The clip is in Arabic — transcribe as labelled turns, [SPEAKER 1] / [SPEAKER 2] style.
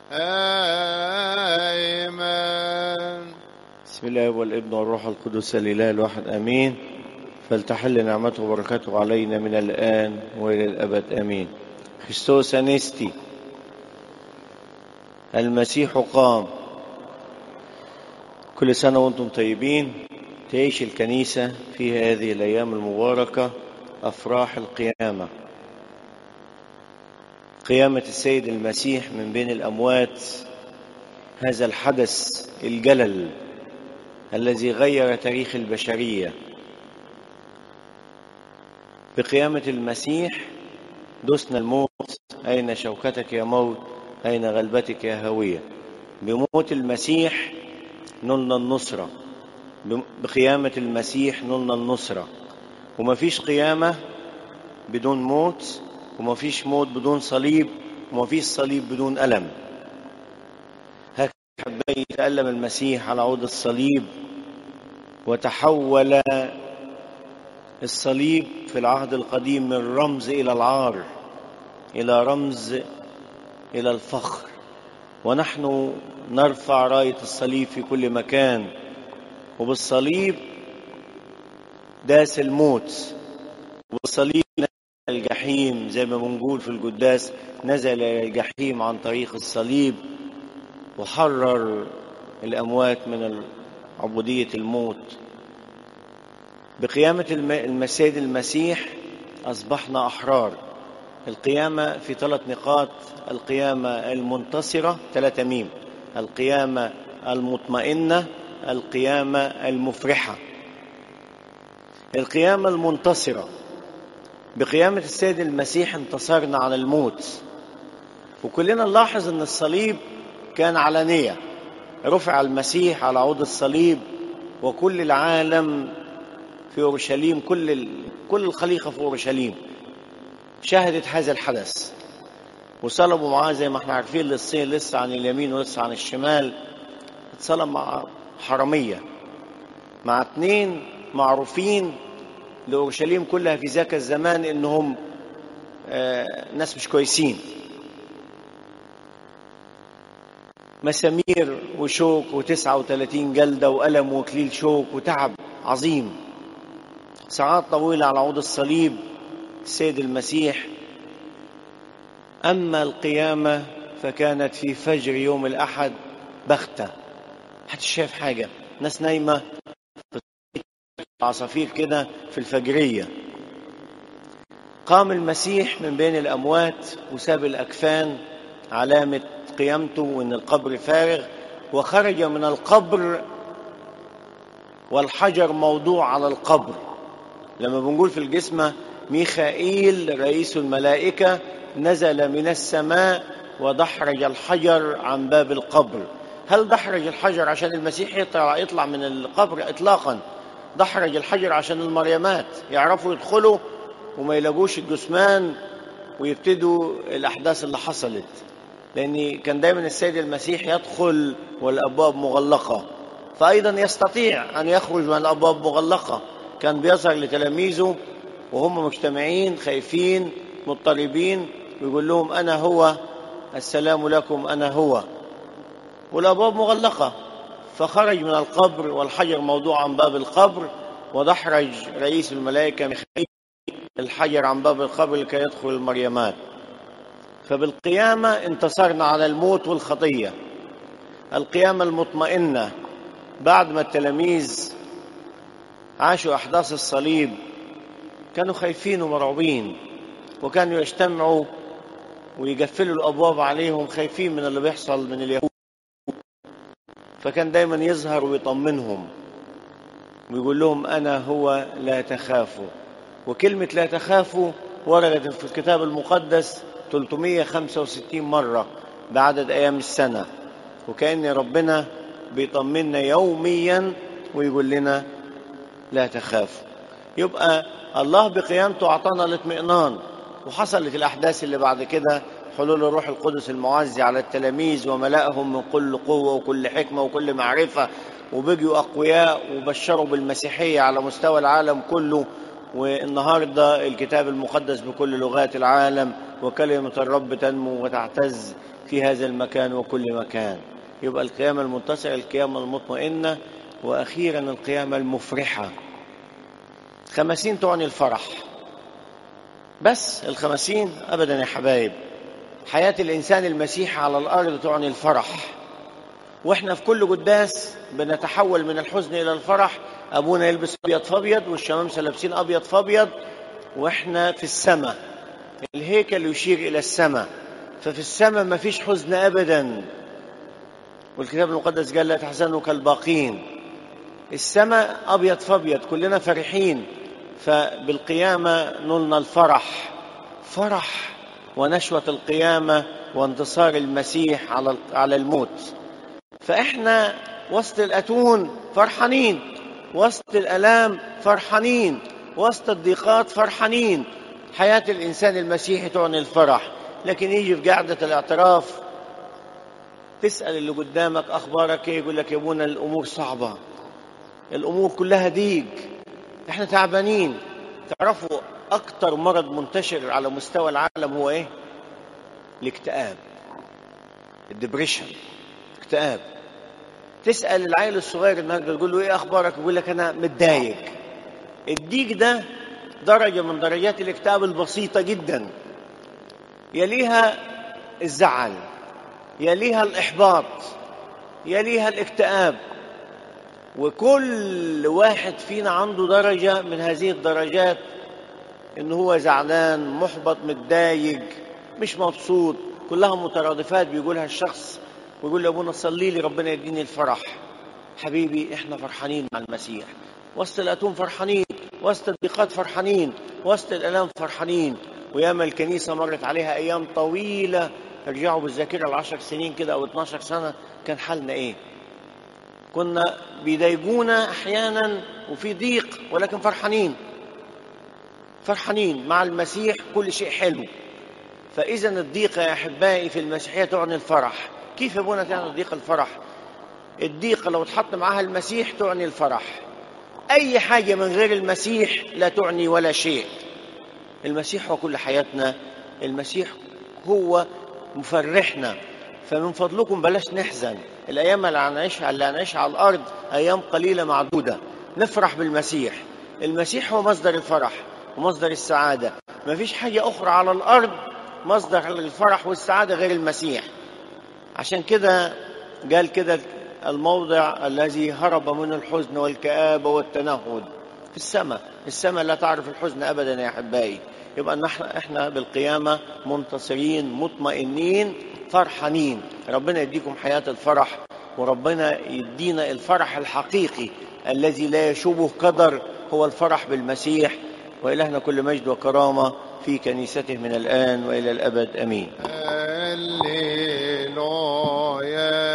[SPEAKER 1] آمين.
[SPEAKER 2] بسم الله والابن والروح القدس الإله الواحد آمين. فلتحل نعمته وبركاته علينا من الآن وإلى الأبد آمين. خريستوس أنستي، المسيح قام. كل سنة وأنتم طيبين. تعيش الكنيسة في هذه الأيام المباركة أفراح القيامة، قيامة السيد المسيح من بين الأموات، هذا الحدث الجلل الذي غير تاريخ البشرية. بقيامة المسيح دسنا الموت. أين شوكتك يا موت؟ أين غلبتك يا هوية؟ بموت المسيح نلنا النصرة، بقيامة المسيح نلنا النصرة. وما فيش قيامة بدون موت، وما فيش موت بدون صليب، وما فيش صليب بدون ألم. هكذا حبايبي تألم المسيح على عود الصليب، وتحول الصليب في العهد القديم من رمز إلى العار، إلى رمز إلى الفخر. ونحن نرفع راية الصليب في كل مكان، وبالصليب داس الموت، وبالصليب نزل الجحيم. زي ما بنقول في القداس، نزل الجحيم عن طريق الصليب وحرر الأموات من عبودية الموت. بقيامة السيد المسيح أصبحنا أحرار. القيامة في 3 نقاط: القيامة المنتصرة 3 ميم، القيامة المطمئنة، القيامة المفرحة. القيامة المنتصرة، بقيامة السيد المسيح انتصرنا على الموت. وكلنا نلاحظ أن الصليب كان علانية، رفع المسيح على عود الصليب، وكل العالم في أورشليم، كل الخليقة في أورشليم شاهدت هذا الحدث. وصلبوا معاه زي ما احنا عارفين، للصين لسه عن اليمين ولسه عن الشمال. اتصلب مع حرامية، مع 2 معروفين لأورشليم كلها في ذاك الزمان انهم ناس مش كويسين. مسامير وشوك و39 جلدة وألم وكليل شوك وتعب عظيم، ساعات طويلة على عود الصليب السيد المسيح. أما القيامة فكانت في فجر يوم الأحد بغتة، محدش شايف حاجة، ناس نايمة، عصافير كده في الفجرية. قام المسيح من بين الأموات وساب الأكفان، علامة قيامته وإن القبر فارغ، وخرج من القبر والحجر موضوع على القبر. لما بنقول في الجسمة ميخائيل رئيس الملائكة نزل من السماء ودحرج الحجر عن باب القبر. هل دحرج الحجر عشان المسيح يطلع من القبر؟ إطلاقا. دحرج الحجر عشان المريمات يعرفوا يدخلوا وما يلاقوش الجثمان ويبتدوا الأحداث اللي حصلت، لأن كان دايما السيد المسيح يدخل والأبواب مغلقة، فأيضا يستطيع أن يخرج من الأبواب مغلقة. كان بيظهر لتلاميذه وهم مجتمعين خايفين مضطربين، ويقول لهم أنا هو، السلام لكم، أنا هو، والأبواب مغلقة. فخرج من القبر والحجر موضوع عن باب القبر، ودحرج رئيس الملائكة ميخائيل الحجر عن باب القبر لكي يدخل المريمات. فبالقيامة انتصرنا على الموت والخطية. القيامة المطمئنة، بعد ما التلاميذ عاشوا أحداث الصليب كانوا خايفين ومرعوبين، وكانوا يجتمعوا ويقفلوا الأبواب عليهم خايفين من اللي بيحصل من اليهود. فكان دايما يظهر ويطمنهم ويقول لهم أنا هو، لا تخافوا. وكلمة لا تخافوا وردت في الكتاب المقدس 365 مرة بعدد أيام السنة، وكأن ربنا بيطمنا يوميا ويقول لنا لا تخافوا. يبقى الله بقيامته أعطانا الاطمئنان. وحصلت الأحداث اللي بعد كده، حلول الروح القدس المعزي على التلاميذ وملأهم من كل قوة وكل حكمة وكل معرفة، وبقوا أقوياء وبشروا بالمسيحية على مستوى العالم كله. والنهاردة الكتاب المقدس بكل لغات العالم، وكلمة الرب تنمو وتعتز في هذا المكان وكل مكان. يبقى القيامة المنتصرة، القيامة المطمئنة، وأخيرا القيامة المفرحة. 50 تعني الفرح، بس 50 أبدا يا حبايب. حياة الإنسان المسيحي على الأرض تعني الفرح، وإحنا في كل قداس بنتحول من الحزن إلى الفرح. أبونا يلبس أبيض فأبيض والشمامسة لابسين أبيض فأبيض، وإحنا في السماء. الهيكل يشير إلى السماء، ففي السماء ما فيش حزن أبدا. والكتاب المقدس قال لا تحزنوا كالباقين. السماء أبيض فأبيض، كلنا فرحين. فبالقيامة نلنا الفرح، فرح ونشوة القيامة وانتصار المسيح على الموت. فإحنا وسط الأتون فرحانين، وسط الألام فرحانين، وسط الضيقات فرحانين. حياة الإنسان المسيحي تعني الفرح. لكن يجي في قعدة الاعتراف تسأل اللي قدامك أخبارك إيه، يقول لك يا ابونا الأمور صعبة، الأمور كلها ضيق، إحنا تعبانين. تعرفوا أكتر مرض منتشر على مستوى العالم هو إيه؟ الاكتئاب، الدبريشن، اكتئاب. تسأل العيل الصغير النهارده تقول له إيه أخبارك، يقول لك أنا متضايق. الضيق ده درجة من درجات الاكتئاب البسيطة جدا، يليها الزعل، يليها الإحباط، يليها الاكتئاب. وكل واحد فينا عنده درجة من هذه الدرجات، إن هو زعلان، محبط، متضايق، مش مبسوط. كلها مترادفات بيقولها الشخص، ويقول له أبونا صلي لي ربنا يديني الفرح. حبيبي إحنا فرحانين مع المسيح، وسط الأتون فرحانين، وسط الضيقات فرحانين، وسط الألام فرحانين. وياما الكنيسة مرت عليها أيام طويلة، ارجعوا بالذاكرة 10 سنين كده أو 12 سنة، كان حالنا إيه؟ كنا بيضايقونا أحيانا وفي ضيق، ولكن فرحانين، فرحانين مع المسيح، كل شيء حلو. فإذا الضيقة يا أحبائي في المسيحية تعني الفرح. كيف يا ابونا تعني الضيقة الفرح؟ الضيقة لو تحط معها المسيح تعني الفرح. أي حاجة من غير المسيح لا تعني ولا شيء. المسيح هو كل حياتنا، المسيح هو مفرحنا. فمن فضلكم بلاش نحزن. الأيام اللي هنعيشها على الأرض أيام قليلة معدودة. نفرح بالمسيح. المسيح هو مصدر الفرح ومصدر السعادة. ما فيش حاجة أخرى على الأرض مصدر الفرح والسعادة غير المسيح. عشان كده قال كده الموضع الذي هرب من الحزن والكآبة والتنهد في السماء. السماء لا تعرف الحزن أبدا يا أحبائي. يبقى احنا بالقيامة منتصرين، مطمئنين، فرحانين. ربنا يديكم حياة الفرح، وربنا يدينا الفرح الحقيقي الذي لا يشوبه قدر، هو الفرح بالمسيح. وإلهنا كل مجد وكرامة في كنيسته من الآن وإلى الأبد، أمين.